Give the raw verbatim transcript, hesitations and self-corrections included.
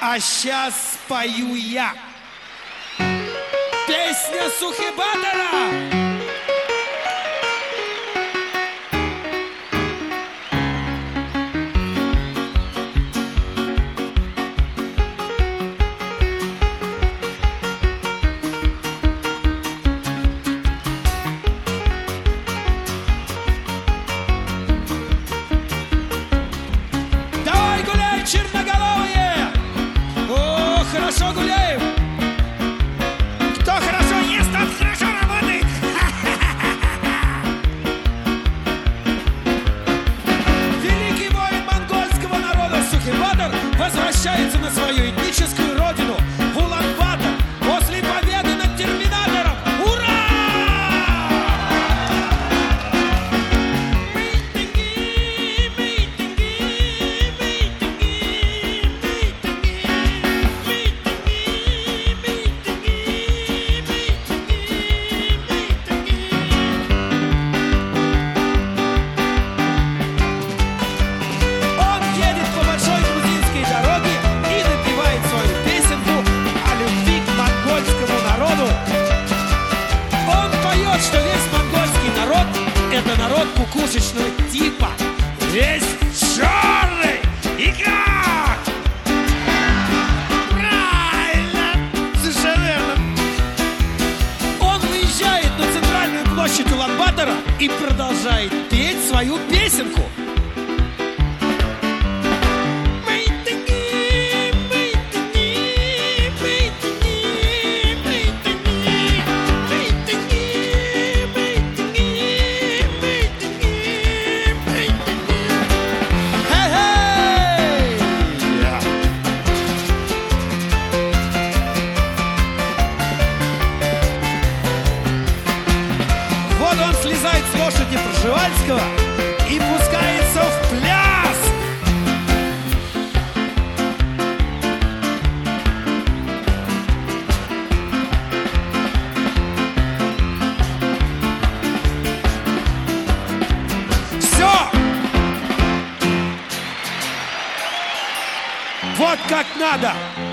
А сейчас спою я. Песня Сухибатора. Давай гуляй, черноголовые! О, хорошо гуляем! Кто хорошо ест, тот хорошо работает! Великий воин монгольского народа Сухибатор возвращается на свою этническую родину в Улан-Батор после победы над терминатором. Ура! Он едет по большой грузинской дороге и напевает свою песенку о любви к монгольскому народу. Он поет, что весь монгольский народ — это народ кукушечного типа. Весь черный и как? Правильно! Совершенно верно. Он выезжает на центральную площадь Улан-Батора и продолжает петь свою песенку. Хе-хей! Вот он слезает с лошади Пржевальского и пускается в пляс. Все! Вот как надо!